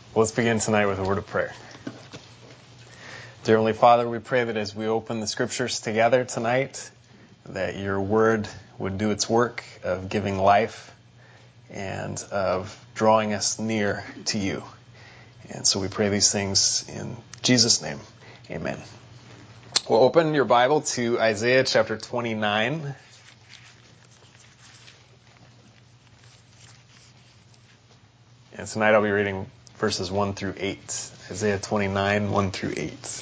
Let's begin tonight with a word of prayer. Dear Heavenly Father, we pray that as we open the Scriptures together tonight, that your word would do its work of giving life and of drawing us near to you. And so we pray these things in Jesus' name. Amen. We'll open your Bible to Isaiah chapter 29. And tonight I'll be reading verses 1 through 8. Isaiah 29, 1 through 8.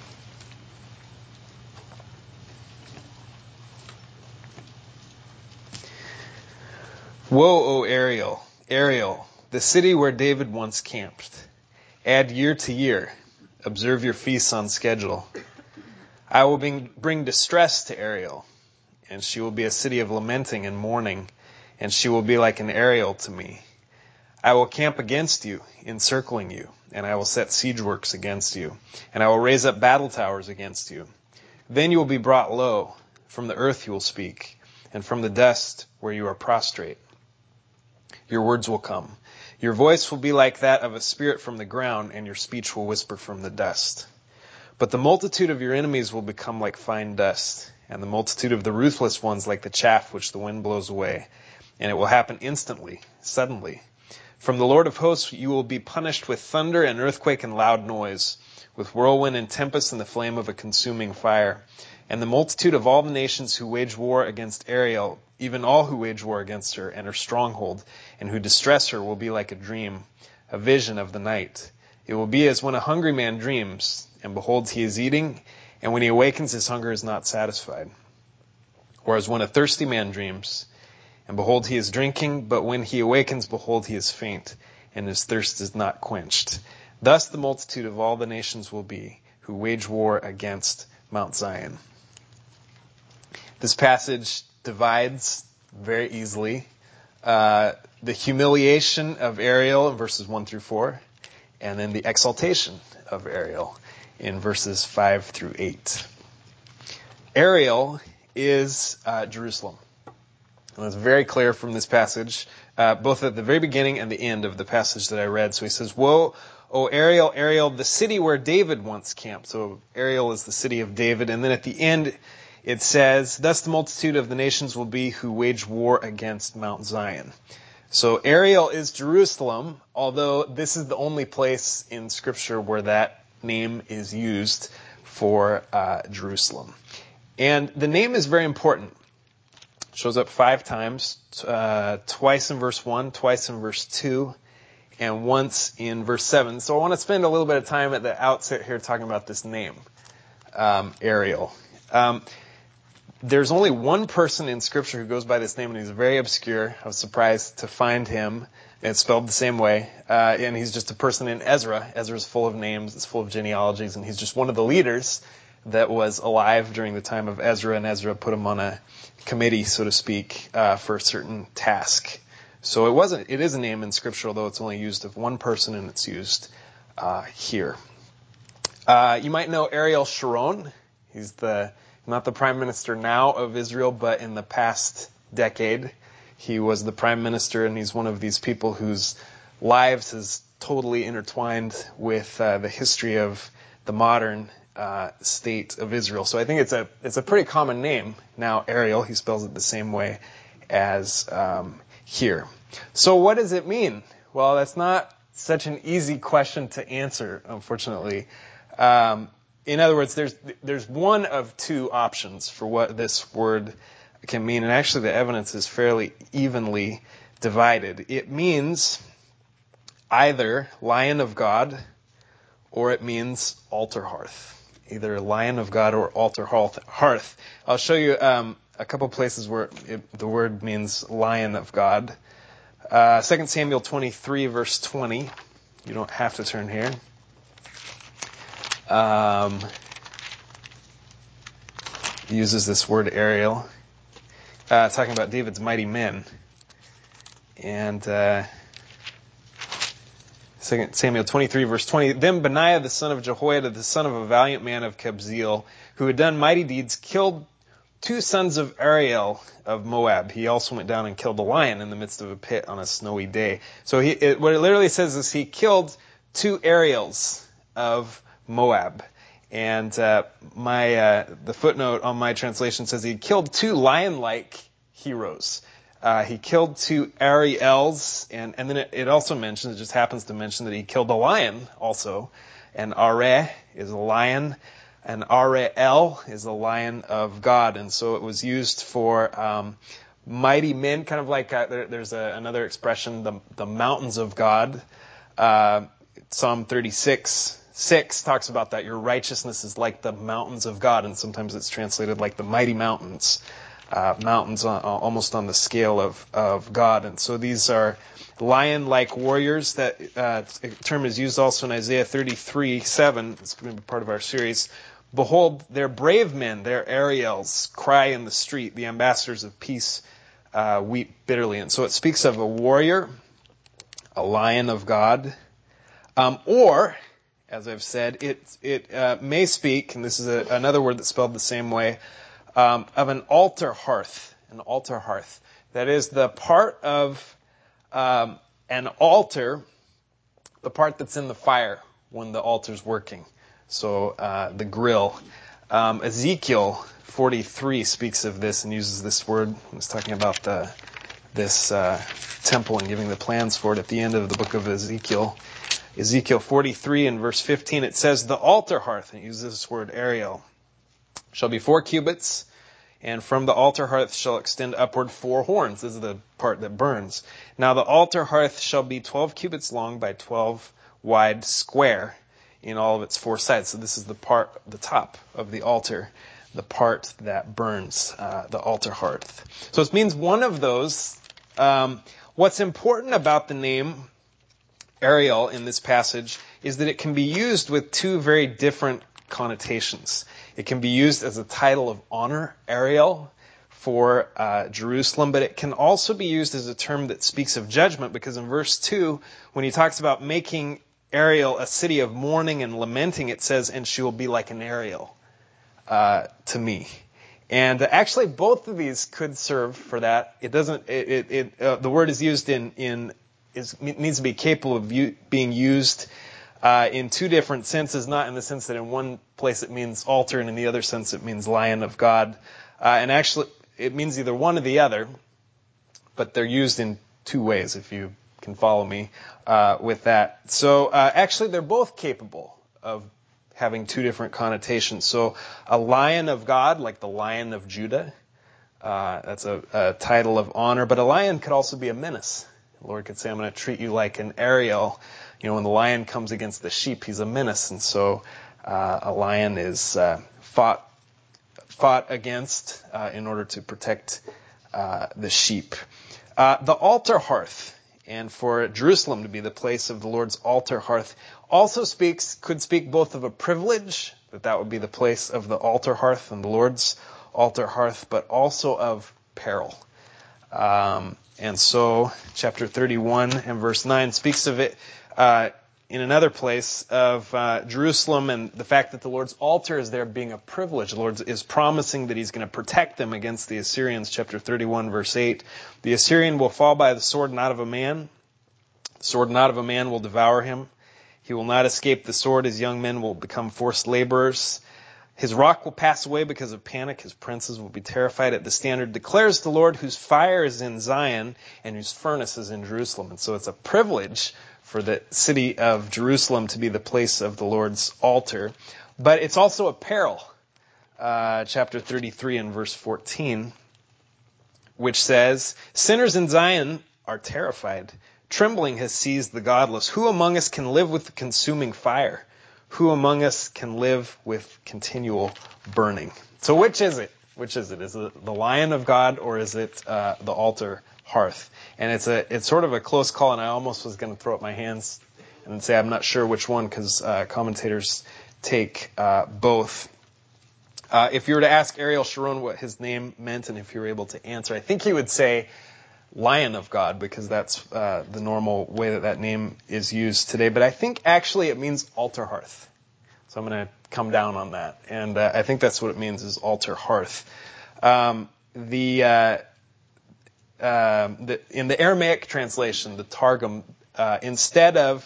Woe, O Ariel, Ariel, the city where David once camped. Add year to year. Observe your feasts on schedule. I will bring distress to Ariel, and she will be a city of lamenting and mourning, and she will be like an Ariel to me. I will camp against you, encircling you, and I will set siege works against you, and I will raise up battle towers against you. Then you will be brought low. From the earth you will speak, and from the dust where you are prostrate. Your words will come. Your voice will be like that of a spirit from the ground, and your speech will whisper from the dust. But the multitude of your enemies will become like fine dust, and the multitude of the ruthless ones like the chaff which the wind blows away. And it will happen instantly, suddenly. From the Lord of hosts you will be punished with thunder and earthquake and loud noise, with whirlwind and tempest and the flame of a consuming fire. And the multitude of all the nations who wage war against Ariel, even all who wage war against her and her stronghold, and who distress her, will be like a dream, a vision of the night. It will be as when a hungry man dreams, and behold, he is eating, and when he awakens, his hunger is not satisfied. Or as when a thirsty man dreams, and behold, he is drinking, but when he awakens, behold, he is faint, and his thirst is not quenched. Thus the multitude of all the nations will be, who wage war against Mount Zion. This passage divides very easily the humiliation of Ariel in verses 1 through 4, and then the exaltation of Ariel in verses 5 through 8. Ariel is Jerusalem. And it's very clear from this passage, both at the very beginning and the end of the passage that I read. So he says, Woe, O Ariel, Ariel, the city where David once camped. So Ariel is the city of David. And then at the end, it says, Thus the multitude of the nations will be who wage war against Mount Zion. So Ariel is Jerusalem, although this is the only place in Scripture where that name is used for Jerusalem. And the name is very important. It shows up 5 times, twice in verse 1, twice in verse 2, and once in verse 7. So I want to spend a little bit of time at the outset here talking about this name, Ariel. There's only one person in Scripture who goes by this name, and he's very obscure. I was surprised to find him. It's spelled the same way. And he's just a person in Ezra. Ezra's full of names. It's full of genealogies. And he's just one of the leaders that was alive during the time of Ezra. And Ezra put him on a committee, so to speak, for a certain task. So it is a name in Scripture, although it's only used of one person, and it's used here. You might know Ariel Sharon. He's not the prime minister now of Israel, but in the past decade, he was the prime minister, and he's one of these people whose lives is totally intertwined with the history of the modern state of Israel. So I think it's a pretty common name now, Ariel. He spells it the same way as here. So what does it mean? Well, that's not such an easy question to answer, unfortunately. In other words, there's one of 2 options for what this word can mean, and actually the evidence is fairly evenly divided. It means either Lion of God, or it means altar hearth. Either Lion of God or altar hearth. I'll show you a couple places where the word means Lion of God. 2 Samuel 23, verse 20. You don't have to turn here. Uses this word Ariel, talking about David's mighty men. And 2 Samuel 23, verse 20, Then Benaiah, the son of Jehoiada, the son of a valiant man of Kabzeel, who had done mighty deeds, killed 2 sons of Ariel of Moab. He also went down and killed a lion in the midst of a pit on a snowy day. So what it literally says is he killed 2 Ariels of Moab. And the footnote on my translation says he killed 2 lion-like heroes. He killed 2 Ariels, and then it also mentions, it just happens to mention that he killed a lion also. And Are is a lion, and Ariel is a lion of God. And so it was used for mighty men, kind of like there's another expression, the mountains of God. Psalm 36:6 talks about that. Your righteousness is like the mountains of God, and sometimes it's translated like the mighty mountains. Mountains almost on the scale of God. And so these are lion-like warriors. That term is used also in Isaiah 33:7. It's going to be part of our series. Behold, their brave men, their Ariels, cry in the street. The ambassadors of peace weep bitterly. And so it speaks of a warrior, a lion of God, or, as I've said, it may speak, and this is another word that's spelled the same way, of an altar hearth. An altar hearth. That is the part of an altar, the part that's in the fire when the altar's working. So the grill. Ezekiel 43 speaks of this and uses this word. He was talking about this temple and giving the plans for it at the end of the book of Ezekiel. Ezekiel 43 and verse 15, it says, the altar hearth, and it uses this word Ariel, shall be 4 cubits, and from the altar hearth shall extend upward 4 horns. This is the part that burns. Now the altar hearth shall be 12 cubits long by 12 wide, square in all of its 4 sides. So this is the top of the altar, the part that burns, the altar hearth. So it means one of those. What's important about the name Ariel in this passage is that it can be used with 2 very different connotations. It can be used as a title of honor, Ariel, for Jerusalem, but it can also be used as a term that speaks of judgment, because in verse 2, when he talks about making Ariel a city of mourning and lamenting, it says, and she will be like an Ariel to me. And actually, both of these could serve for that. It doesn't. The word is used needs to be capable of being used in 2 different senses, not in the sense that in one place it means altar and in the other sense it means lion of God. And actually, it means either one or the other, but they're used in 2 ways, if you can follow me with that. So actually, they're both capable of having 2 different connotations. So a lion of God, like the Lion of Judah, that's a title of honor, but a lion could also be a menace. The Lord could say, I'm going to treat you like an Ariel. You know, when the lion comes against the sheep, he's a menace. And so a lion is fought against in order to protect the sheep. The altar hearth, and for Jerusalem to be the place of the Lord's altar hearth, also could speak both of a privilege, that would be the place of the altar hearth and the Lord's altar hearth, but also of peril. And so, chapter 31 and verse 9 speaks of it in another place of Jerusalem and the fact that the Lord's altar is there being a privilege. The Lord is promising that he's going to protect them against the Assyrians. Chapter 31, verse 8. The Assyrian will fall by the sword not of a man. The sword not of a man will devour him. He will not escape the sword. His young men will become forced laborers. His rock will pass away because of panic. His princes will be terrified at the standard, declares the Lord, whose fire is in Zion and whose furnace is in Jerusalem. And so it's a privilege for the city of Jerusalem to be the place of the Lord's altar. But it's also a peril. Chapter 33 and verse 14, which says, sinners in Zion are terrified. Trembling has seized the godless. Who among us can live with the consuming fire? Who among us can live with continual burning? So which is it? Which is it? Is it the lion of God, or is it the altar hearth? And it's sort of a close call, and I almost was going to throw up my hands and say I'm not sure which one, because commentators take both. If you were to ask Ariel Sharon what his name meant, and if you were able to answer, I think he would say Lion of God, because that's the normal way that name is used today. But I think actually it means altar hearth. So I'm going to come down on that. And I think that's what it means, is altar hearth. In the Aramaic translation, the Targum, instead of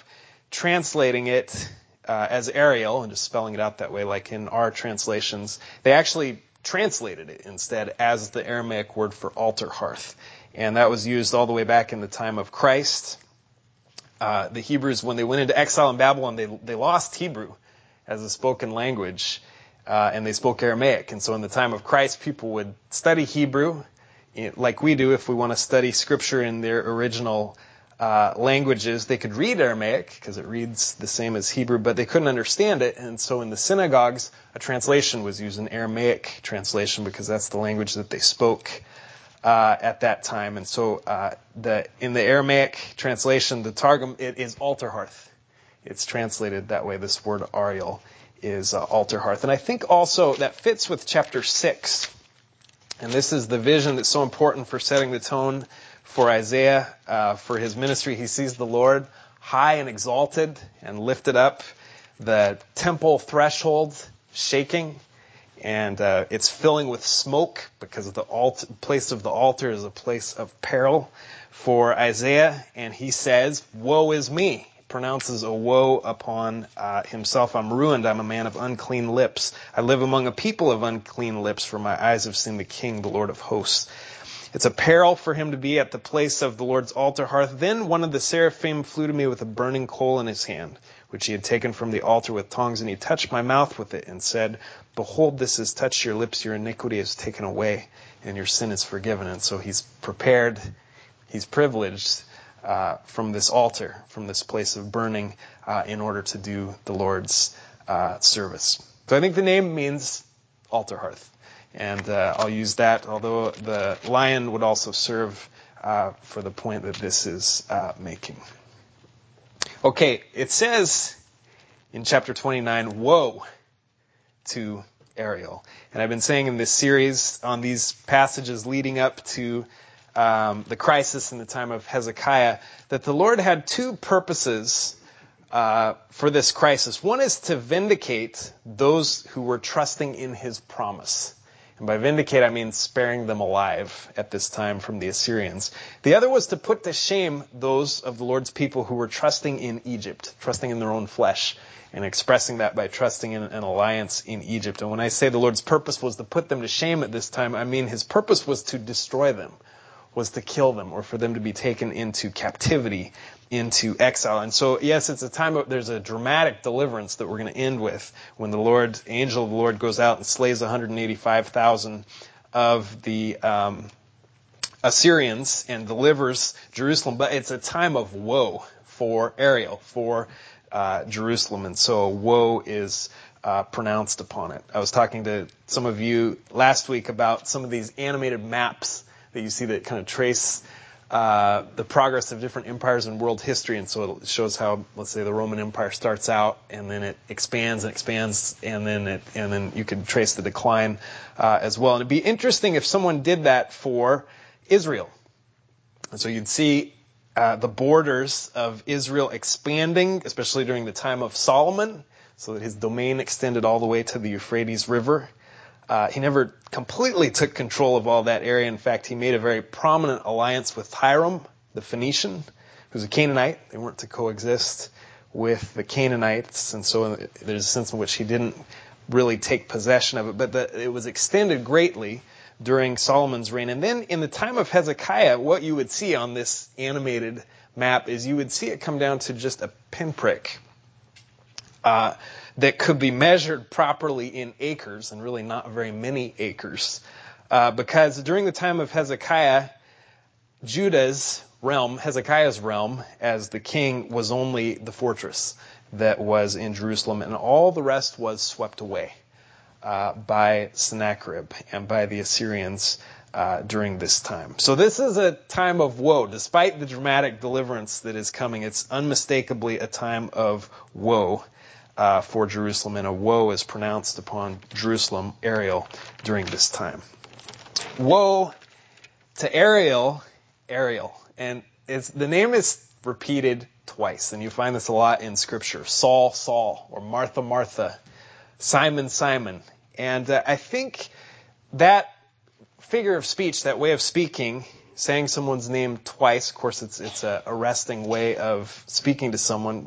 translating it as Ariel, and just spelling it out that way, like in our translations, they actually translated it instead as the Aramaic word for altar hearth. And that was used all the way back in the time of Christ. The Hebrews, when they went into exile in Babylon, they lost Hebrew as a spoken language, and they spoke Aramaic. And so in the time of Christ, people would study Hebrew, like we do if we want to study Scripture in their original languages. They could read Aramaic, because it reads the same as Hebrew, but they couldn't understand it. And so in the synagogues, a translation was used, an Aramaic translation, because that's the language that they spoke at that time. And so in the Aramaic translation, the Targum, it is altar hearth. It's translated that way. This word Ariel is altar hearth. And I think also that fits with chapter 6. And this is the vision that's so important for setting the tone for Isaiah, for his ministry. He sees the Lord high and exalted and lifted up, the temple threshold shaking, and it's filling with smoke because the place of the altar is a place of peril for Isaiah. And he says, "Woe is me." He pronounces a woe upon himself. "I'm ruined. I'm a man of unclean lips. I live among a people of unclean lips, for my eyes have seen the King, the Lord of hosts." It's a peril for him to be at the place of the Lord's altar hearth. Then one of the seraphim flew to me with a burning coal in his hand, which he had taken from the altar with tongs, and he touched my mouth with it and said, "Behold, this has touched your lips, your iniquity is taken away, and your sin is forgiven." And so he's prepared, he's privileged from this altar, from this place of burning, in order to do the Lord's service. So I think the name means altar hearth. And I'll use that, although the lion would also serve for the point that this is making. Okay, it says in chapter 29, "Woe to Ariel." And I've been saying in this series on these passages leading up to the crisis in the time of Hezekiah that the Lord had two purposes for this crisis. One is to vindicate those who were trusting in his promise. And by vindicate, I mean sparing them alive at this time from the Assyrians. The other was to put to shame those of the Lord's people who were trusting in Egypt, trusting in their own flesh, and expressing that by trusting in an alliance in Egypt. And when I say the Lord's purpose was to put them to shame at this time, I mean his purpose was to destroy them, was to kill them, or for them to be taken into captivity, into exile. And so, yes, it's a time of, there's a dramatic deliverance that we're going to end with when the angel of the Lord goes out and slays 185,000 of the Assyrians and delivers Jerusalem. But it's a time of woe for Ariel, for Jerusalem. And so woe is pronounced upon it. I was talking to some of you last week about some of these animated maps that you see that kind of trace the progress of different empires in world history. And so it shows how, let's say, the Roman Empire starts out and then it expands and expands, and then you can trace the decline as well. And it'd be interesting if someone did that for Israel. And so you'd see the borders of Israel expanding, especially during the time of Solomon, so that his domain extended all the way to the Euphrates River. He never completely took control of all that area. In fact, he made a very prominent alliance with Hiram, the Phoenician, who's a Canaanite. They weren't to coexist with the Canaanites, and so there's a sense in which he didn't really take possession of it. But it was extended greatly during Solomon's reign. And then in the time of Hezekiah, what you would see on this animated map is you would see it come down to just a pinprick that could be measured properly in acres, and really not very many acres. Because during the time of Hezekiah, Judah's realm, Hezekiah's realm, as the king, was only the fortress that was in Jerusalem, and all the rest was swept away by Sennacherib and by the Assyrians during this time. So this is a time of woe. Despite the dramatic deliverance that is coming, it's unmistakably a time of woe for Jerusalem, and a woe is pronounced upon Jerusalem, Ariel, during this time. Woe to Ariel, and the name is repeated twice, and you find this a lot in Scripture. Saul, Saul, or Martha, Martha, Simon, Simon. And I think that figure of speech, that way of speaking, saying someone's name twice, of course it's a arresting way of speaking to someone,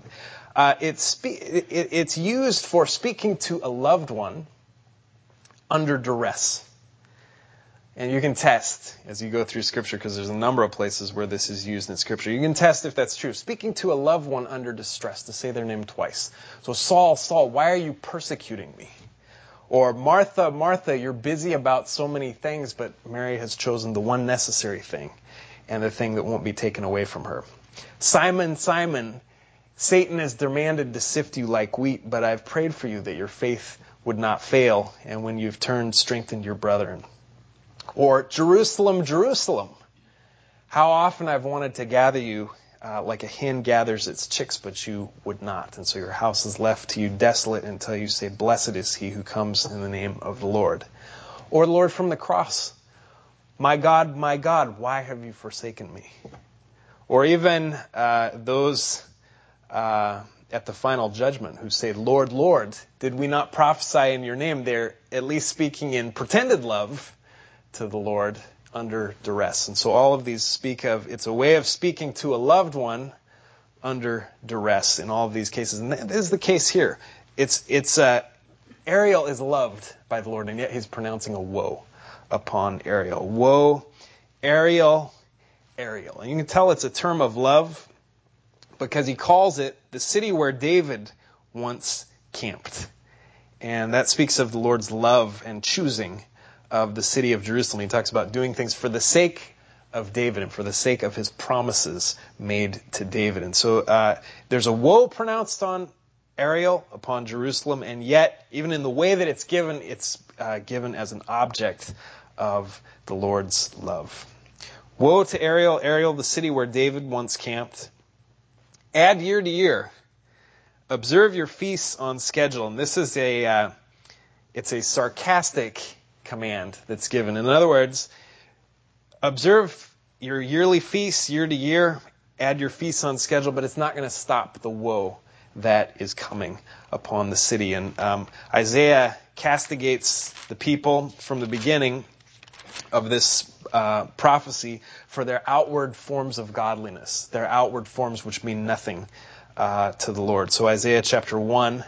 It's used for speaking to a loved one under duress. And you can test as you go through Scripture, because there's a number of places where this is used in Scripture. You can test if that's true. Speaking to a loved one under distress, to say their name twice. So, Saul, Saul, why are you persecuting me? Or, Martha, Martha, you're busy about so many things, but Mary has chosen the one necessary thing, and the thing that won't be taken away from her. Simon, Simon, Satan has demanded to sift you like wheat, but I've prayed for you that your faith would not fail, and when you've turned, strengthened your brethren. Or, Jerusalem, Jerusalem, how often I've wanted to gather you like a hen gathers its chicks, but you would not. And so your house is left to you desolate until you say, blessed is he who comes in the name of the Lord. Or, Lord, from the cross, my God, why have you forsaken me? Or even those at the final judgment who say, Lord, Lord, did we not prophesy in your name? They're at least speaking in pretended love to the Lord under duress. And so all of these speak of, it's a way of speaking to a loved one under duress in all of these cases. And this is the case here. Ariel is loved by the Lord, and yet he's pronouncing a woe upon Ariel. Woe, Ariel, Ariel. And you can tell it's a term of love because he calls it the city where David once camped. And that speaks of the Lord's love and choosing of the city of Jerusalem. He talks about doing things for the sake of David and for the sake of his promises made to David. And so there's a woe pronounced on Ariel, upon Jerusalem, and yet, even in the way that it's given as an object of the Lord's love. Woe to Ariel, Ariel, the city where David once camped. Add year to year. Observe your feasts on schedule. And this is it's a sarcastic command that's given. In other words, observe your yearly feasts year to year, add your feasts on schedule, but it's not going to stop the woe that is coming upon the city. And Isaiah castigates the people from the beginning of this prophecy for their outward forms of godliness, their outward forms which mean nothing to the Lord. So Isaiah chapter 1,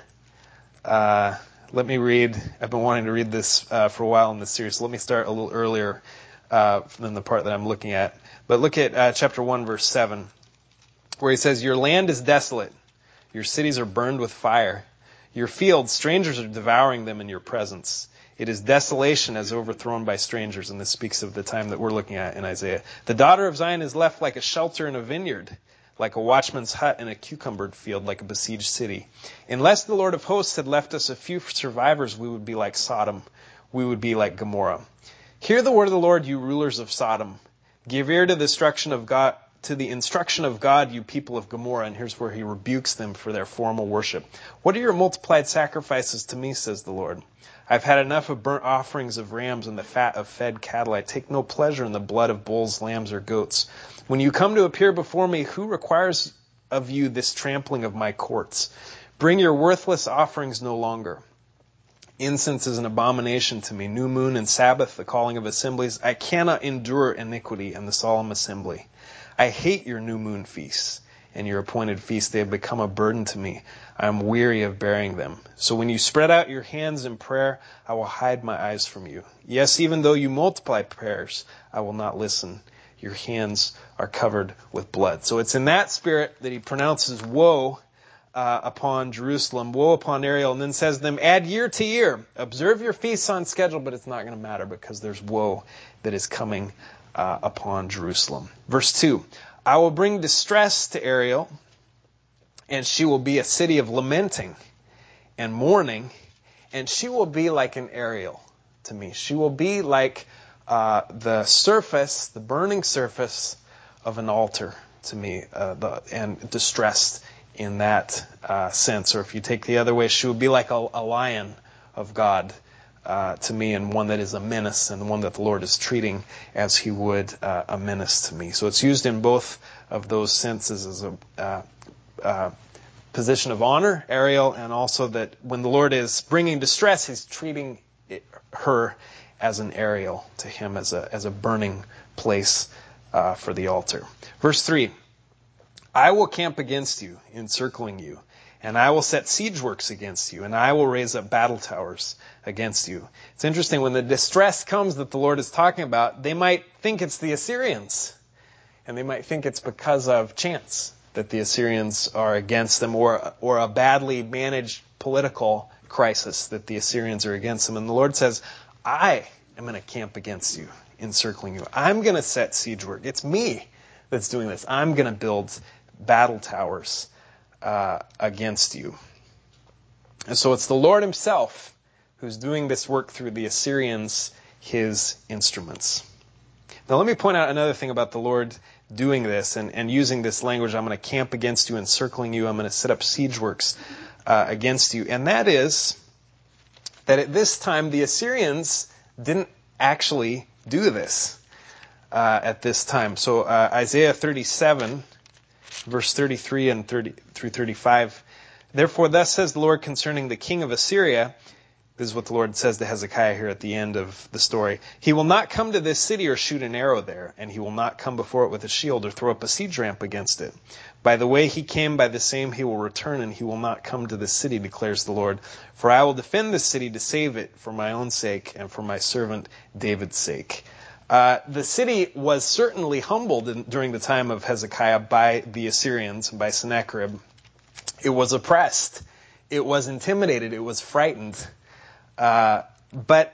let me read. I've been wanting to read this for a while in this series, so let me start a little earlier than the part that I'm looking at. But look at chapter 1, verse 7, where he says, your land is desolate. Your cities are burned with fire. Your fields, strangers are devouring them in your presence. It is desolation as overthrown by strangers, and this speaks of the time that we're looking at in Isaiah. The daughter of Zion is left like a shelter in a vineyard, like a watchman's hut in a cucumber field, like a besieged city. Unless the Lord of hosts had left us a few survivors, we would be like Sodom. We would be like Gomorrah. Hear the word of the Lord, you rulers of Sodom. Give ear to the instruction of God, you people of Gomorrah. And here's where he rebukes them for their formal worship. What are your multiplied sacrifices to me, says the Lord? I've had enough of burnt offerings of rams and the fat of fed cattle. I take no pleasure in the blood of bulls, lambs, or goats. When you come to appear before me, who requires of you this trampling of my courts? Bring your worthless offerings no longer. Incense is an abomination to me. New moon and Sabbath, the calling of assemblies. I cannot endure iniquity and the solemn assembly. I hate your new moon feasts and your appointed feasts. They have become a burden to me. I am weary of bearing them. So when you spread out your hands in prayer, I will hide my eyes from you. Yes, even though you multiply prayers, I will not listen. Your hands are covered with blood. So it's in that spirit that he pronounces woe upon Jerusalem, woe upon Ariel, and then says to them, add year to year. Observe your feasts on schedule, but it's not going to matter because there's woe that is coming upon Jerusalem. Verse 2, I will bring distress to Ariel, and she will be a city of lamenting and mourning, and she will be like an Ariel to me. She will be like the burning surface of an altar to me, and distressed in that sense. Or if you take the other way, she will be like a lion of God to me, and one that is a menace, and one that the Lord is treating as he would a menace to me. So it's used in both of those senses as a position of honor, Ariel, and also that when the Lord is bringing distress, he's treating her as an Ariel to him, as a burning place for the altar. Verse 3, I will camp against you, encircling you, and I will set siege works against you, and I will raise up battle towers against you. It's interesting, when the distress comes that the Lord is talking about, they might think it's the Assyrians, and they might think it's because of chance that the Assyrians are against them, or a badly managed political crisis that the Assyrians are against them. And the Lord says, I am going to camp against you, encircling you. I'm going to set siege work. It's me that's doing this. I'm going to build battle towers against you. And so it's the Lord himself who's doing this work through the Assyrians, his instruments. Now let me point out another thing about the Lord doing this and using this language. I'm going to camp against you, encircling you. I'm going to set up siege works against you. And that is that at this time the Assyrians didn't actually do this at this time. So Isaiah 37, verse 33 and 30 through 35. Therefore, thus says the Lord concerning the king of Assyria. This is what the Lord says to Hezekiah here at the end of the story. He will not come to this city or shoot an arrow there, and he will not come before it with a shield or throw up a siege ramp against it. By the way he came, by the same he will return, and he will not come to this city, declares the Lord. For I will defend this city to save it for my own sake and for my servant David's sake. The city was certainly humbled during the time of Hezekiah by the Assyrians, by Sennacherib. It was oppressed. It was intimidated. It was frightened. But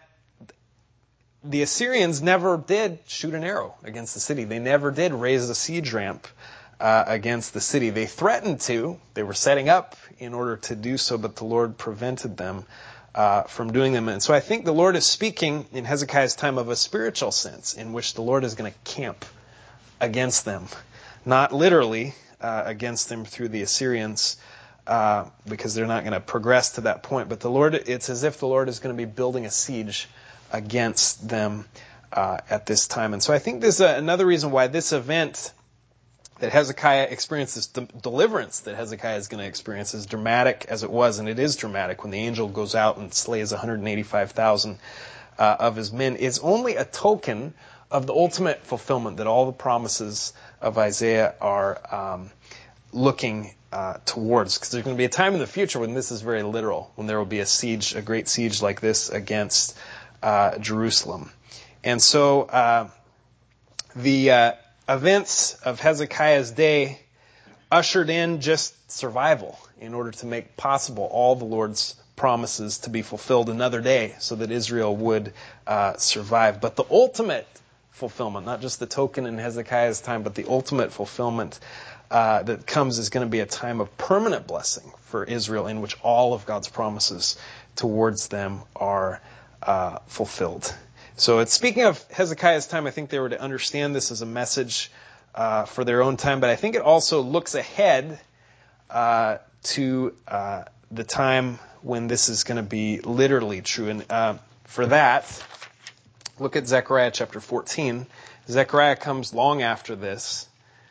the Assyrians never did shoot an arrow against the city. They never did raise a siege ramp against the city. They threatened to. They were setting up in order to do so, but the Lord prevented them from doing them. And so I think the Lord is speaking in Hezekiah's time of a spiritual sense in which the Lord is going to camp against them. Not literally against them through the Assyrians, because they're not going to progress to that point. But the Lord, it's as if the Lord is going to be building a siege against them at this time. And so I think there's another reason why this event that Hezekiah experiences, the deliverance that Hezekiah is going to experience, as dramatic as it was, and it is dramatic when the angel goes out and slays 185,000 of his men, is only a token of the ultimate fulfillment that all the promises of Isaiah are looking towards. Because there's going to be a time in the future when this is very literal, when there will be a siege, a great siege like this against Jerusalem. And so the events of Hezekiah's day ushered in just survival in order to make possible all the Lord's promises to be fulfilled another day so that Israel would survive. But the ultimate fulfillment, not just the token in Hezekiah's time, but the ultimate fulfillment that comes is going to be a time of permanent blessing for Israel in which all of God's promises towards them are fulfilled. So it's speaking of Hezekiah's time. I think they were to understand this as a message for their own time, but I think it also looks ahead to the time when this is going to be literally true. And for that, look at Zechariah chapter 14. Zechariah comes long after this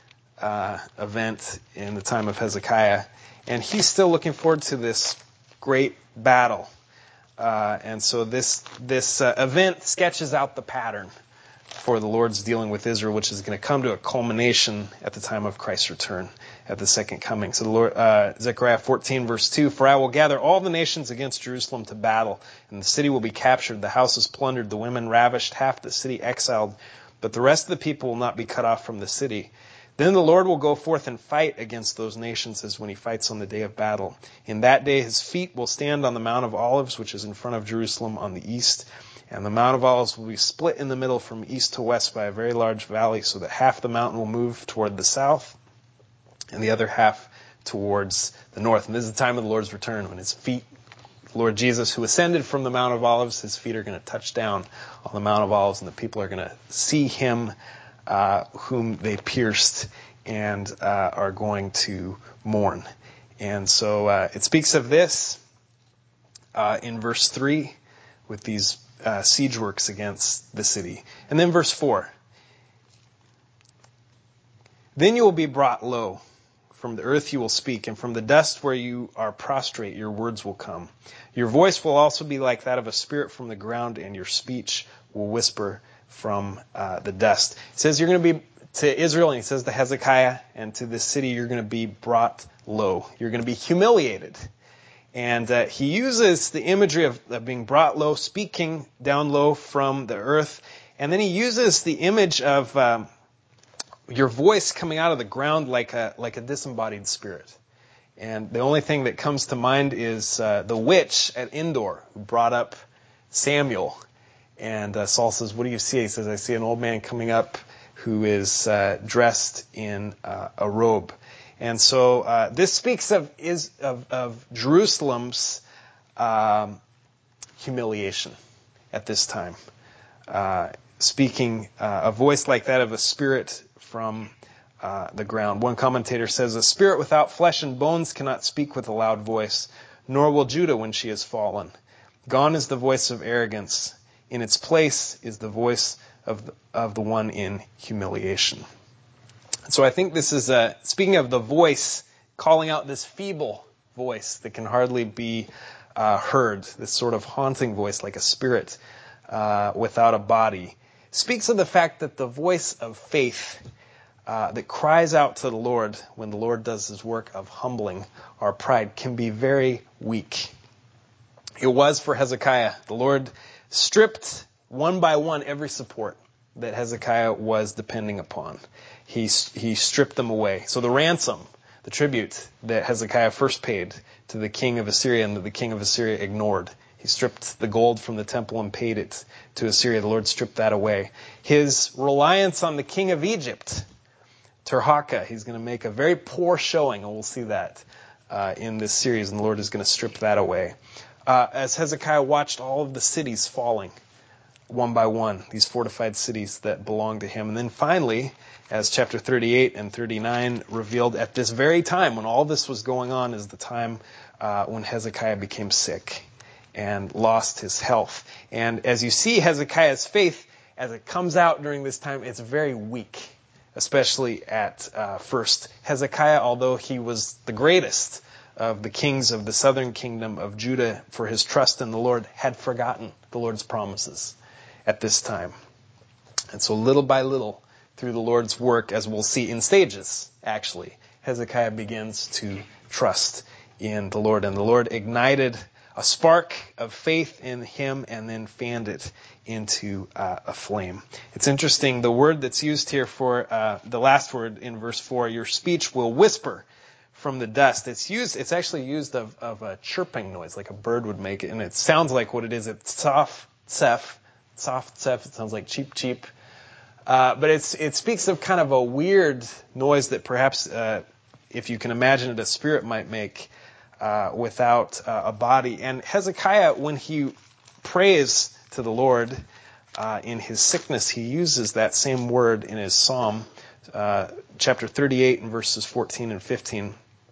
event in the time of Hezekiah, and he's still looking forward to this great battle. And so this event sketches out the pattern for the Lord's dealing with Israel, which is going to come to a culmination at the time of Christ's return, at the second coming. So the Lord, Zechariah 14 verse 2, "For I will gather all the nations against Jerusalem to battle, and the city will be captured, the houses plundered, the women ravished, half the city exiled, but the rest of the people will not be cut off from the city. Then the Lord will go forth and fight against those nations as when he fights on the day of battle. In that day his feet will stand on the Mount of Olives, which is in front of Jerusalem on the east. And the Mount of Olives will be split in the middle from east to west by a very large valley, so that half the mountain will move toward the south and the other half towards the north." And this is the time of the Lord's return, when his feet, Lord Jesus, who ascended from the Mount of Olives, his feet are going to touch down on the Mount of Olives, and the people are going to see him whom they pierced, and are going to mourn. And so it speaks of this in verse 3 with these siege works against the city. And then verse 4. "Then you will be brought low. From the earth you will speak, and from the dust where you are prostrate your words will come. Your voice will also be like that of a spirit from the ground, and your speech will whisper from the dust." It says you're going to be to Israel, and he says to Hezekiah, and to this city, you're going to be brought low. You're going to be humiliated. And he uses the imagery of being brought low, speaking down low from the earth. And then he uses the image of your voice coming out of the ground like a disembodied spirit. And the only thing that comes to mind is the witch at Endor who brought up Samuel. And Saul says, what do you see? He says, I see an old man coming up who is dressed in a robe. And so this speaks of Jerusalem's humiliation at this time. Speaking a voice like that of a spirit from the ground. One commentator says, a spirit without flesh and bones cannot speak with a loud voice, nor will Judah when she has fallen. Gone is the voice of arrogance. In its place is the voice of the one in humiliation. So I think this is, speaking of the voice, calling out this feeble voice that can hardly be heard, this sort of haunting voice like a spirit without a body, speaks of the fact that the voice of faith that cries out to the Lord when the Lord does his work of humbling our pride can be very weak. It was for Hezekiah. The Lord stripped one by one every support that Hezekiah was depending upon. He stripped them away. So the ransom, the tribute that Hezekiah first paid to the king of Assyria and that the king of Assyria ignored. He stripped the gold from the temple and paid it to Assyria. The Lord stripped that away. His reliance on the king of Egypt, Tirhakah, he's going to make a very poor showing, and we'll see that in this series, and the Lord is going to strip that away. As Hezekiah watched all of the cities falling, one by one, these fortified cities that belonged to him. And then finally, as chapter 38 and 39 revealed, at this very time when all this was going on is the time when Hezekiah became sick and lost his health. And as you see Hezekiah's faith, as it comes out during this time, it's very weak, especially at first. Hezekiah, although he was the greatest of the kings of the southern kingdom of Judah for his trust in the Lord, had forgotten the Lord's promises at this time. And so little by little, through the Lord's work, as we'll see in stages, actually, Hezekiah begins to trust in the Lord. And the Lord ignited a spark of faith in him and then fanned it into a flame. It's interesting, the word that's used here for the last word in verse 4, your speech will whisper from the dust. It's actually used of a chirping noise, like a bird would make it, and it sounds like what it is. It's soft, tsef. It sounds like cheep, cheep. But it speaks of kind of a weird noise that perhaps, if you can imagine it, a spirit might make without a body. And Hezekiah, when he prays to the Lord in his sickness, he uses that same word in his psalm, chapter 38 and verses 14 and 15.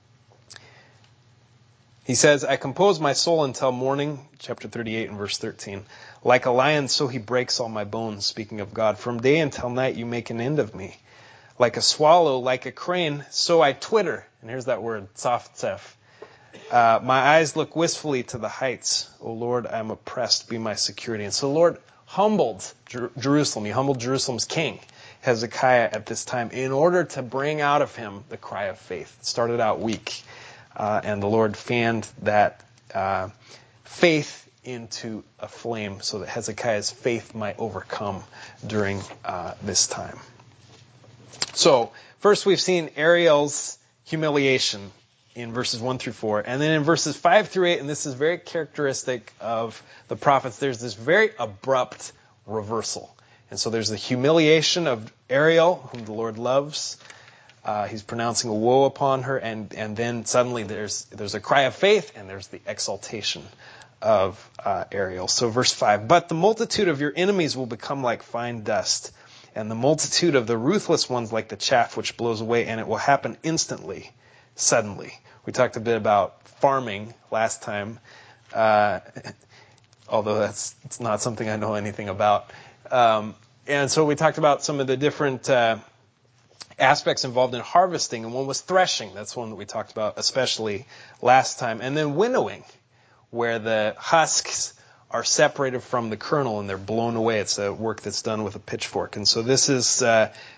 He says, I compose my soul until morning, chapter 38 and verse 13. Like a lion, so he breaks all my bones, speaking of God. From day until night, you make an end of me. Like a swallow, like a crane, so I twitter. And here's that word, tzaftef. My eyes look wistfully to the heights. O Lord, I am oppressed, be my security. And so the Lord humbled Jerusalem. He humbled Jerusalem's king, Hezekiah, at this time, in order to bring out of him the cry of faith. It started out weak. And the Lord fanned that faith into a flame so that Hezekiah's faith might overcome during this time. So, first we've seen Ariel's humiliation in verses 1 through 4. And then in verses 5 through 8, and this is very characteristic of the prophets, there's this very abrupt reversal. And so there's the humiliation of Ariel, whom the Lord loves. He's pronouncing a woe upon her, and then suddenly there's a cry of faith, and there's the exaltation of Ariel. So verse 5, but the multitude of your enemies will become like fine dust, and the multitude of the ruthless ones like the chaff which blows away, and it will happen instantly, suddenly. We talked a bit about farming last time, although it's not something I know anything about. And so we talked about some of the different aspects involved in harvesting, and one was threshing. That's one that we talked about especially last time. And then winnowing, where the husks are separated from the kernel and they're blown away. It's a work that's done with a pitchfork. And so this is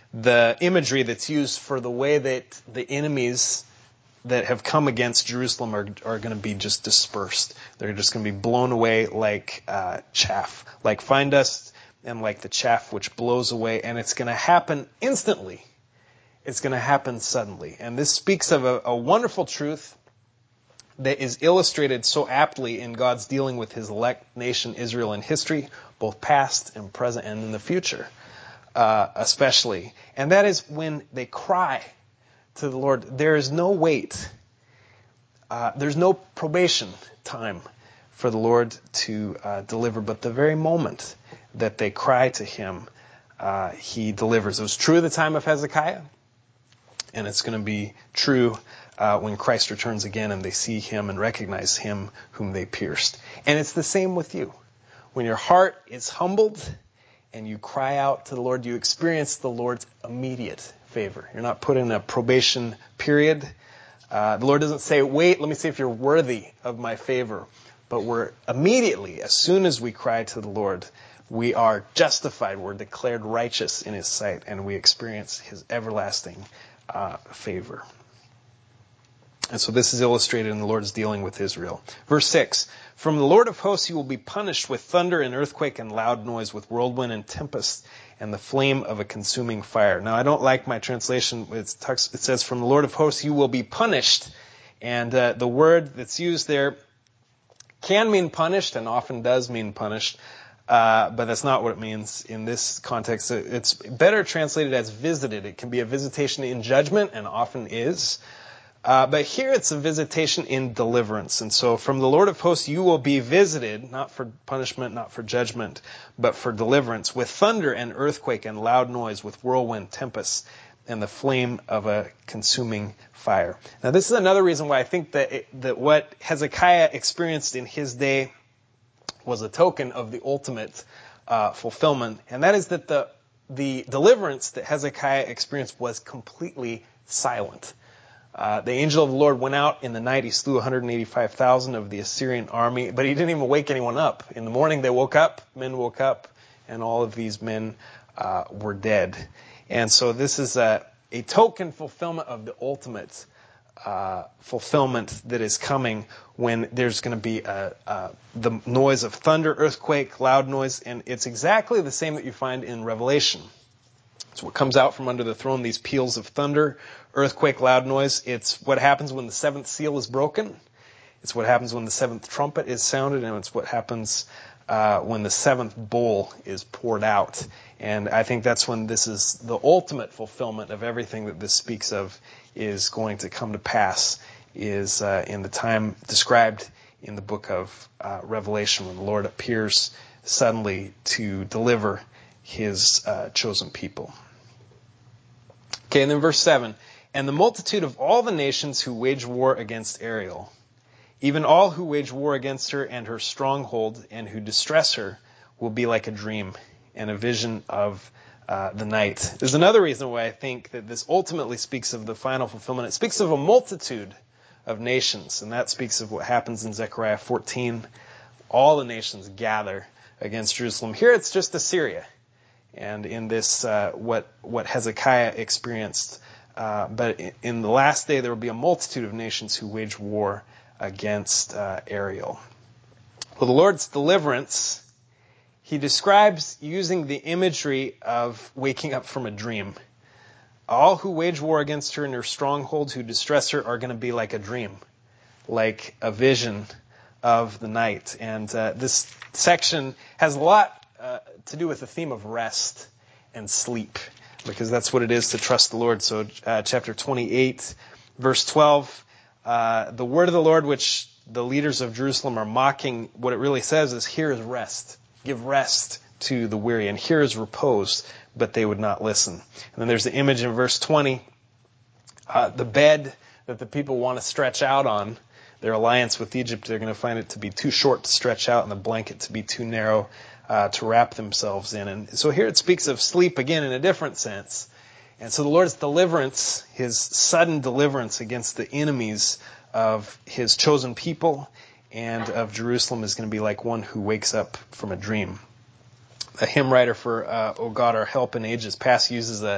the imagery that's used for the way that the enemies that have come against Jerusalem are going to be just dispersed. They're just going to be blown away like chaff, like fine dust, and like the chaff which blows away. And it's going to happen instantly. It's going to happen suddenly. And this speaks of a wonderful truth that is illustrated so aptly in God's dealing with his elect nation Israel in history, both past and present and in the future, especially. And that is when they cry to the Lord. There is no wait. There's no probation time for the Lord to deliver, but the very moment that they cry to him, he delivers. It was true at the time of Hezekiah, and it's going to be true when Christ returns again and they see him and recognize him whom they pierced. And it's the same with you. When your heart is humbled and you cry out to the Lord, you experience the Lord's immediate favor. You're not put in a probation period. The Lord doesn't say, wait, let me see if you're worthy of my favor. But we're immediately, as soon as we cry to the Lord, we are justified. We're declared righteous in his sight, and we experience his everlasting favor. And so this is illustrated in the Lord's dealing with Israel. Verse 6, from the Lord of hosts you will be punished with thunder and earthquake and loud noise, with whirlwind and tempest and the flame of a consuming fire. Now, I don't like my translation. It says, from the Lord of hosts you will be punished. And the word that's used there can mean punished and often does mean punished. But that's not what it means in this context. It's better translated as visited. It can be a visitation in judgment and often is. But here it's a visitation in deliverance. And so from the Lord of hosts you will be visited, not for punishment, not for judgment, but for deliverance, with thunder and earthquake and loud noise, with whirlwind, tempest, and the flame of a consuming fire. Now this is another reason why I think that what Hezekiah experienced in his day was a token of the ultimate fulfillment. And that is that the deliverance that Hezekiah experienced was completely silent. The angel of the Lord went out in the night. He slew 185,000 of the Assyrian army, but he didn't even wake anyone up. In the morning they woke up, men woke up, and all of these men were dead. And so this is a token fulfillment of the ultimate fulfillment that is coming when there's going to be the noise of thunder, earthquake, loud noise, and it's exactly the same that you find in Revelation. It's what comes out from under the throne, these peals of thunder, earthquake, loud noise. It's what happens when the seventh seal is broken. It's what happens when the seventh trumpet is sounded, and it's what happens when the seventh bowl is poured out. And I think that's when this is the ultimate fulfillment of everything that this speaks of is going to come to pass, is in the time described in the book of Revelation, when the Lord appears suddenly to deliver his chosen people. Okay, and then verse 7, and the multitude of all the nations who wage war against Ariel, even all who wage war against her and her stronghold and who distress her, will be like a dream and a vision of the night. There's another reason why I think that this ultimately speaks of the final fulfillment. It speaks of a multitude of nations, and that speaks of what happens in Zechariah 14. All the nations gather against Jerusalem. Here it's just Assyria. And in this, what Hezekiah experienced. But in the last day, there will be a multitude of nations who wage war against Ariel. Well, the Lord's deliverance, he describes using the imagery of waking up from a dream. All who wage war against her and her strongholds who distress her are going to be like a dream, like a vision of the night. And this section has a lot to do with the theme of rest and sleep, because that's what it is to trust the Lord. So chapter 28, verse 12, the word of the Lord which the leaders of Jerusalem are mocking, what it really says is, here is rest. Give rest to the weary, and here is repose, but they would not listen. And then there's the image in verse 20, the bed that the people want to stretch out on, their alliance with Egypt, they're going to find it to be too short to stretch out and the blanket to be too narrow to wrap themselves in. And so here it speaks of sleep again in a different sense. And so the Lord's deliverance, his sudden deliverance against the enemies of his chosen people and of Jerusalem, is going to be like one who wakes up from a dream. A hymn writer for O God, Our Help in Ages Past uses a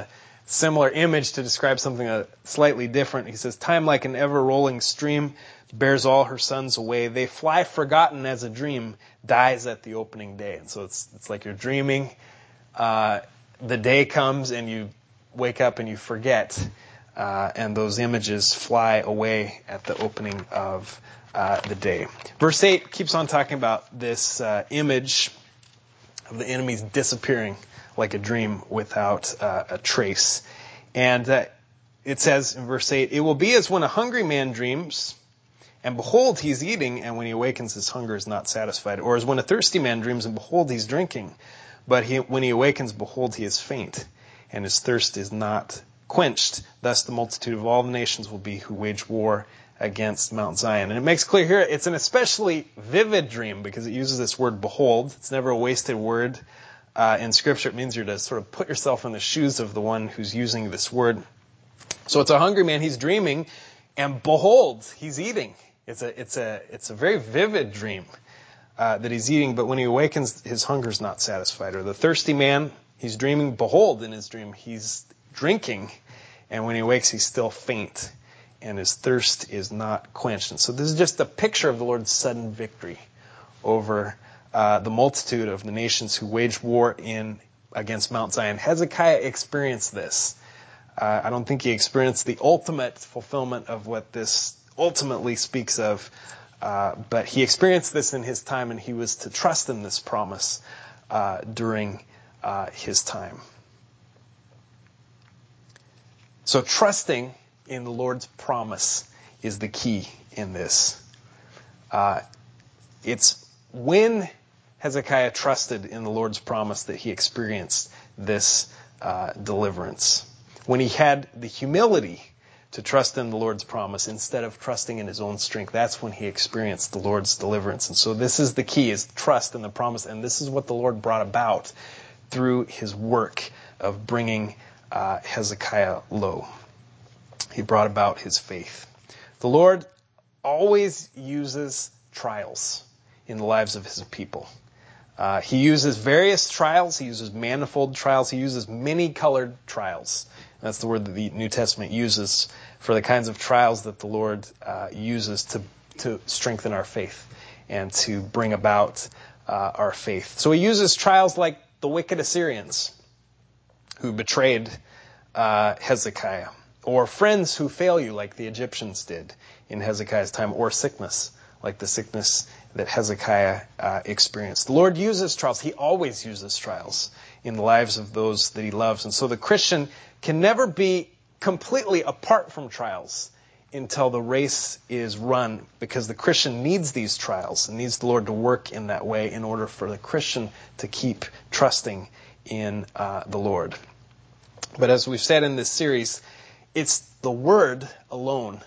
similar image to describe something slightly different. He says, time like an ever-rolling stream bears all her sons away. They fly forgotten as a dream dies at the opening day. And so it's like you're dreaming. The day comes and you wake up and you forget. And those images fly away at the opening of the day. Verse 8 keeps on talking about this image of the enemies disappearing like a dream without a trace. And it says in verse 8, it will be as when a hungry man dreams, and behold, he's eating, and when he awakens, his hunger is not satisfied. Or as when a thirsty man dreams, and behold, he's drinking, but when he awakens, behold, he is faint, and his thirst is not quenched. Thus the multitude of all the nations will be who wage war against Mount Zion. And it makes clear here, it's an especially vivid dream because it uses this word behold. It's never a wasted word. In Scripture, it means you're to sort of put yourself in the shoes of the one who's using this word. So it's a hungry man, he's dreaming, and behold, he's eating. It's a very vivid dream that he's eating, but when he awakens, his hunger's not satisfied. Or the thirsty man, he's dreaming, behold, in his dream, he's drinking, and when he wakes, he's still faint, and his thirst is not quenched. And so this is just a picture of the Lord's sudden victory over the multitude of the nations who waged war against Mount Zion. Hezekiah experienced this. I don't think he experienced the ultimate fulfillment of what this ultimately speaks of, but he experienced this in his time, and he was to trust in this promise during his time. So trusting in the Lord's promise is the key in this. It's when Hezekiah trusted in the Lord's promise that he experienced this deliverance. When he had the humility to trust in the Lord's promise instead of trusting in his own strength, that's when he experienced the Lord's deliverance. And so this is the key, is trust in the promise. And this is what the Lord brought about through his work of bringing Hezekiah low. He brought about his faith. The Lord always uses trials in the lives of his people. He uses various trials. He uses manifold trials. He uses many-colored trials. That's the word that the New Testament uses for the kinds of trials that the Lord uses to strengthen our faith and to bring about our faith. So he uses trials like the wicked Assyrians who betrayed Hezekiah, or friends who fail you like the Egyptians did in Hezekiah's time, or sickness like the sickness that Hezekiah experienced. The Lord uses trials. He always uses trials in the lives of those that he loves. And so the Christian can never be completely apart from trials until the race is run, because the Christian needs these trials and needs the Lord to work in that way in order for the Christian to keep trusting in the Lord. But as we've said in this series, it's the Word alone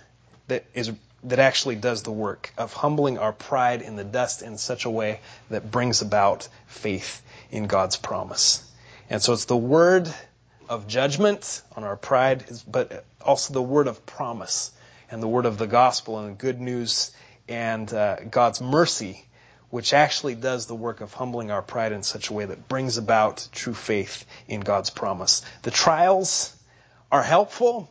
that actually does the work of humbling our pride in the dust in such a way that brings about faith in God's promise. And so it's the word of judgment on our pride, but also the word of promise and the word of the gospel and the good news and God's mercy, which actually does the work of humbling our pride in such a way that brings about true faith in God's promise. The trials are helpful.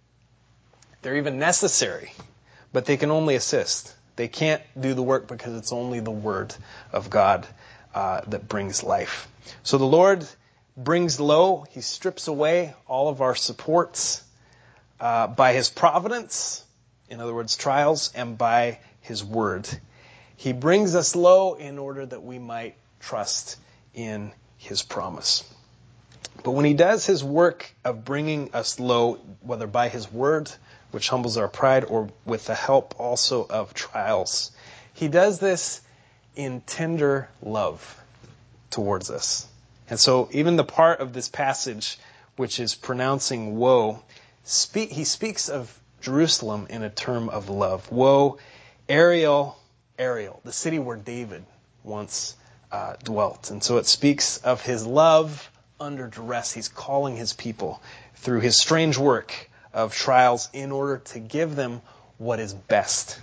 They're even necessary. But they can only assist. They can't do the work because it's only the Word of God that brings life. So the Lord brings low. He strips away all of our supports by His providence, in other words, trials, and by His Word. He brings us low in order that we might trust in His promise. But when He does His work of bringing us low, whether by His Word, which humbles our pride, or with the help also of trials, He does this in tender love towards us. And so even the part of this passage which is pronouncing woe, he speaks of Jerusalem in a term of love. Woe, Ariel, the city where David once dwelt. And so it speaks of his love under duress. He's calling his people through his strange work of trials in order to give them what is best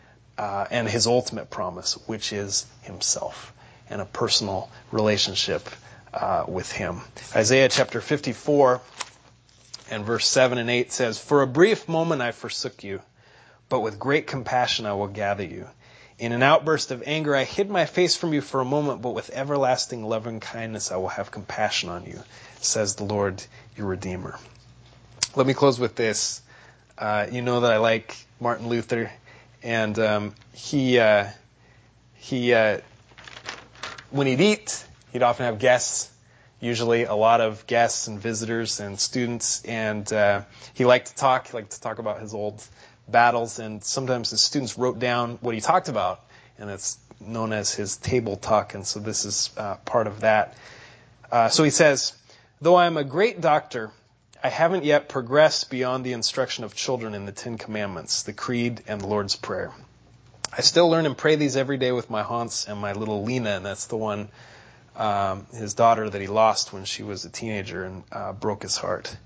and his ultimate promise, which is himself and a personal relationship with him. Isaiah chapter 54 And verse 7 and 8 says, "For a brief moment I forsook you, but with great compassion I will gather you. In an outburst of anger I hid my face from you for a moment, but with everlasting loving kindness I will have compassion on you, says the Lord your Redeemer." Let me close with this. You know that I like Martin Luther, and he when he'd eat, he'd often have guests, usually a lot of guests and visitors and students, and he liked to talk about his old battles, and sometimes his students wrote down what he talked about, and it's known as his table talk, and so this is part of that. So he says, "Though I am a great doctor, I haven't yet progressed beyond the instruction of children in the 10 Commandments, the Creed, and the Lord's Prayer. I still learn and pray these every day with my Hans and my little Lena," and that's the one, his daughter that he lost when she was a teenager and broke his heart.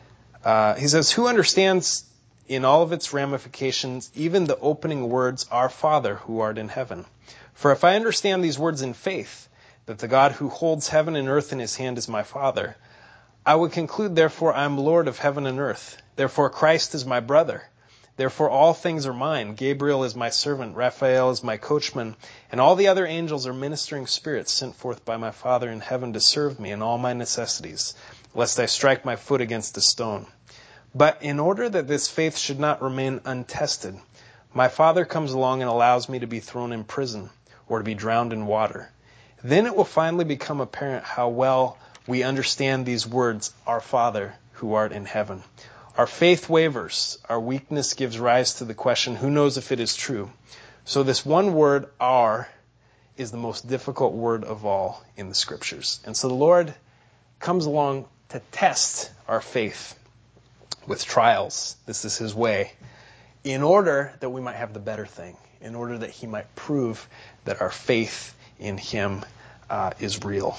He says, "Who understands in all of its ramifications even the opening words, 'Our Father who art in heaven'? For if I understand these words in faith, that the God who holds heaven and earth in his hand is my Father, I would conclude, therefore, I am Lord of heaven and earth. Therefore, Christ is my brother. Therefore, all things are mine. Gabriel is my servant. Raphael is my coachman. And all the other angels are ministering spirits sent forth by my Father in heaven to serve me in all my necessities, lest I strike my foot against a stone. But in order that this faith should not remain untested, my Father comes along and allows me to be thrown in prison or to be drowned in water. Then it will finally become apparent how well we understand these words, 'Our Father who art in heaven.' Our faith wavers. Our weakness gives rise to the question, who knows if it is true? So this one word, 'our,' is the most difficult word of all in the Scriptures." And so the Lord comes along to test our faith with trials. This is his way, in order that we might have the better thing, in order that he might prove that our faith in him is real.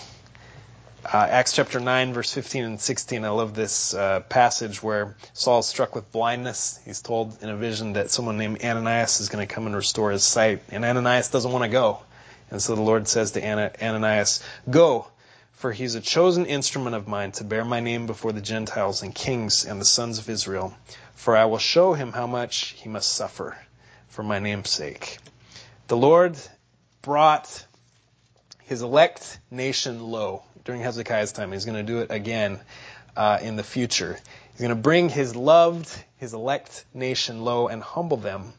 Acts chapter 9, verse 15 and 16, I love this passage where Saul is struck with blindness. He's told in a vision that someone named Ananias is going to come and restore his sight, and Ananias doesn't want to go. And so the Lord says to Ananias, "Go, for he's a chosen instrument of mine to bear my name before the Gentiles and kings and the sons of Israel, for I will show him how much he must suffer for my name's sake." The Lord brought his elect nation low during Hezekiah's time. He's going to do it again in the future. He's going to bring his loved, his elect nation low and humble them,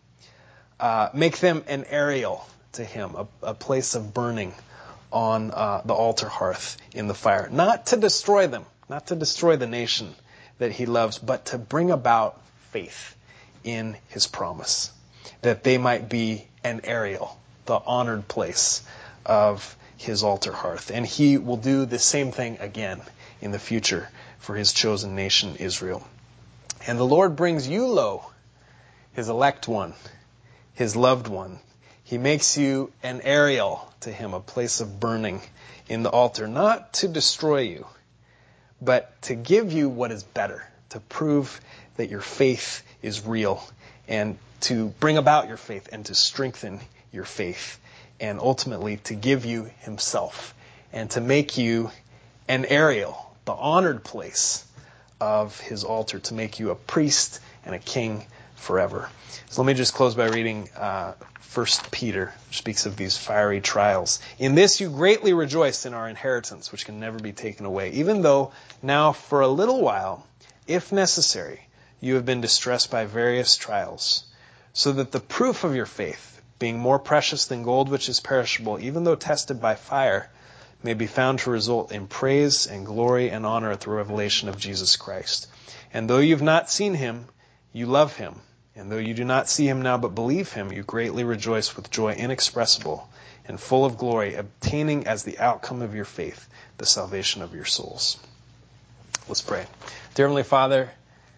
make them an Ariel to him, a place of burning on the altar hearth in the fire. Not to destroy them, not to destroy the nation that he loves, but to bring about faith in his promise, that they might be an Ariel, the honored place of his altar hearth. And he will do the same thing again in the future for his chosen nation, Israel. And the Lord brings you low, his elect one, his loved one. He makes you an Ariel to him, a place of burning in the altar, not to destroy you, but to give you what is better, to prove that your faith is real, and to bring about your faith and to strengthen your faith, and ultimately to give you himself and to make you an Ariel, the honored place of his altar, to make you a priest and a king forever. So let me just close by reading 1 Peter, which speaks of these fiery trials. "In this you greatly rejoice in our inheritance, which can never be taken away, even though now for a little while, if necessary, you have been distressed by various trials, so that the proof of your faith, being more precious than gold which is perishable, even though tested by fire, may be found to result in praise and glory and honor at the revelation of Jesus Christ. And though you have not seen him, you love him. And though you do not see him now but believe him, you greatly rejoice with joy inexpressible and full of glory, obtaining as the outcome of your faith the salvation of your souls." Let's pray. Dear Heavenly Father,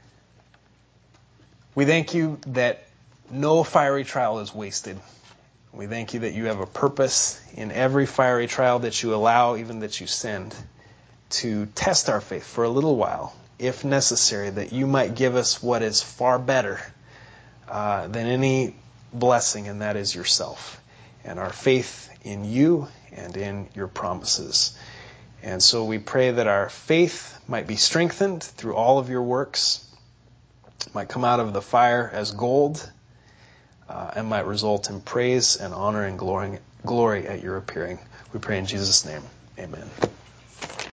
we thank you that no fiery trial is wasted. We thank you that you have a purpose in every fiery trial that you allow, even that you send, to test our faith for a little while, if necessary, that you might give us what is far better than any blessing, and that is yourself, and our faith in you and in your promises. And so we pray that our faith might be strengthened through all of your works, might come out of the fire as gold, and might result in praise and honor and glory at your appearing. We pray in Jesus' name. Amen.